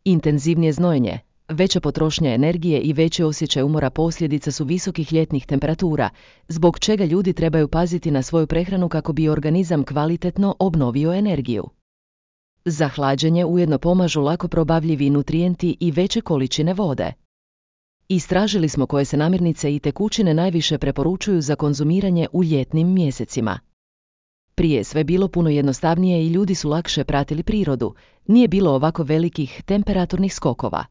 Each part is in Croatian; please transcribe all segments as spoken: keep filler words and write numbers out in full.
Intenzivnije znojenje, veća potrošnja energije i veći osjećaj umora posljedica su visokih ljetnih temperatura, zbog čega ljudi trebaju paziti na svoju prehranu kako bi organizam kvalitetno obnovio energiju. Za hlađenje ujedno pomažu lako probavljivi nutrijenti i veće količine vode. Istražili smo koje se namirnice i tekućine najviše preporučuju za konzumiranje u ljetnim mjesecima. Prije je sve bilo puno jednostavnije i ljudi su lakše pratili prirodu, nije bilo ovako velikih temperaturnih skokova.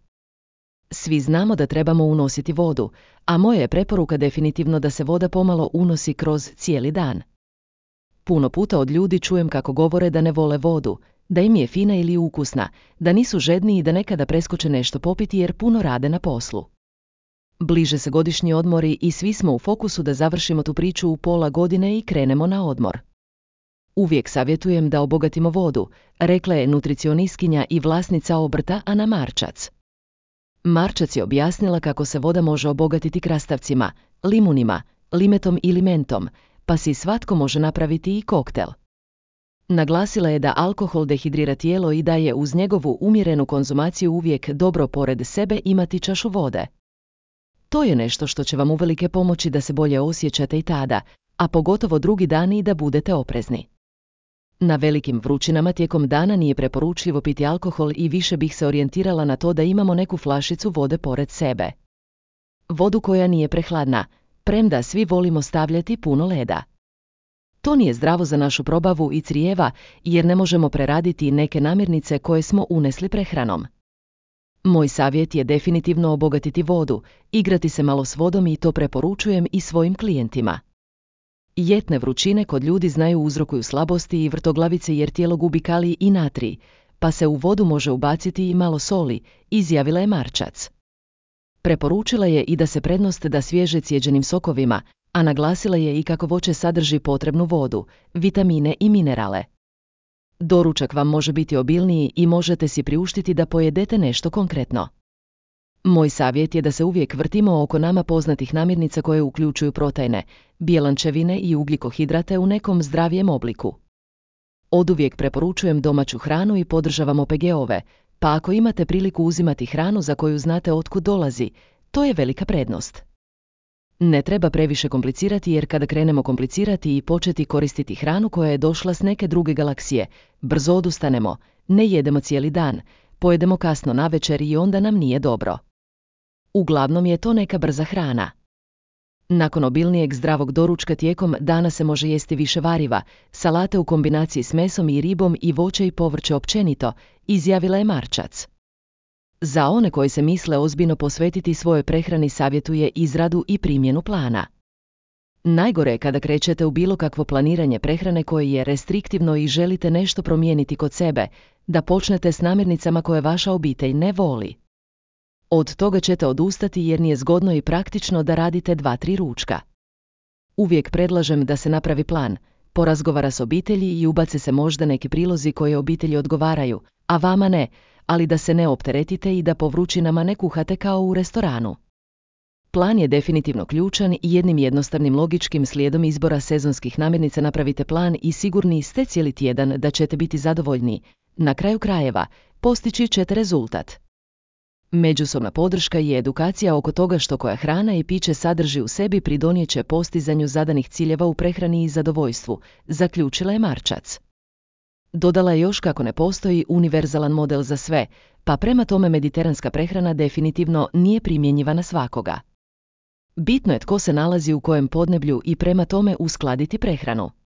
Svi znamo da trebamo unositi vodu, a moja je preporuka definitivno da se voda pomalo unosi kroz cijeli dan. Puno puta od ljudi čujem kako govore da ne vole vodu, da im je fina ili ukusna, da nisu žedni i da nekada preskoče nešto popiti jer puno rade na poslu. Bliže se godišnji odmori i svi smo u fokusu da završimo tu priču u pola godine i krenemo na odmor. Uvijek savjetujem da obogatimo vodu, rekla je nutricionistkinja i vlasnica obrta Ana Marčac. Marčac je objasnila kako se voda može obogatiti krastavcima, limunima, limetom ili mentom, pa si svatko može napraviti i koktel. Naglasila je da alkohol dehidrira tijelo i da je uz njegovu umjerenu konzumaciju uvijek dobro pored sebe imati čašu vode. To je nešto što će vam uvelike pomoći da se bolje osjećate i tada, a pogotovo drugi dani i da budete oprezni. Na velikim vrućinama tijekom dana nije preporučljivo piti alkohol i više bih se orijentirala na to da imamo neku flašicu vode pored sebe. Vodu koja nije prehladna, premda svi volimo stavljati puno leda. To nije zdravo za našu probavu i crijeva jer ne možemo preraditi neke namirnice koje smo unesli prehranom. Moj savjet je definitivno obogatiti vodu, igrati se malo s vodom i to preporučujem i svojim klijentima. Ljetne vrućine kod ljudi znaju uzrokuju slabosti i vrtoglavice jer tijelo gubi kalij i natrij, pa se u vodu može ubaciti i malo soli, izjavila je Marčac. Preporučila je i da se prednost da svježe cijeđenim sokovima, a naglasila je i kako voće sadrži potrebnu vodu, vitamine i minerale. Doručak vam može biti obilniji i možete si priuštiti da pojedete nešto konkretno. Moj savjet je da se uvijek vrtimo oko nama poznatih namirnica koje uključuju proteine, bjelančevine i ugljikohidrate u nekom zdravijem obliku. Oduvijek preporučujem domaću hranu i podržavam O P G ove, pa ako imate priliku uzimati hranu za koju znate otkud dolazi, to je velika prednost. Ne treba previše komplicirati jer kada krenemo komplicirati i početi koristiti hranu koja je došla s neke druge galaksije, brzo odustanemo, ne jedemo cijeli dan, pojedemo kasno navečer i onda nam nije dobro. Uglavnom je to neka brza hrana. Nakon obilnijeg zdravog doručka tijekom dana se može jesti više variva, salate u kombinaciji s mesom i ribom i voće i povrće općenito, izjavila je Marčac. Za one koji se misle ozbiljno posvetiti svojoj prehrani savjetuje izradu i primjenu plana. Najgore je kada krećete u bilo kakvo planiranje prehrane koje je restriktivno i želite nešto promijeniti kod sebe, da počnete s namirnicama koje vaša obitelj ne voli. Od toga ćete odustati jer nije zgodno i praktično da radite dva, tri ručka. Uvijek predlažem da se napravi plan, porazgovara s obitelji i ubace se možda neki prilozi koje obitelji odgovaraju, a vama ne, ali da se ne opteretite i da po vrućinama ne kuhate kao u restoranu. Plan je definitivno ključan i jednim jednostavnim logičkim slijedom izbora sezonskih namirnica napravite plan i sigurni ste cijeli tjedan da ćete biti zadovoljni. Na kraju krajeva, postići ćete rezultat. Međusobna podrška i edukacija oko toga što koja hrana i piće sadrži u sebi pridonijet će postizanju zadanih ciljeva u prehrani i zadovoljstvu, zaključila je Marčac. Dodala je još kako ne postoji univerzalan model za sve, pa prema tome mediteranska prehrana definitivno nije primjenjiva na svakoga. Bitno je tko se nalazi u kojem podneblju i prema tome uskladiti prehranu.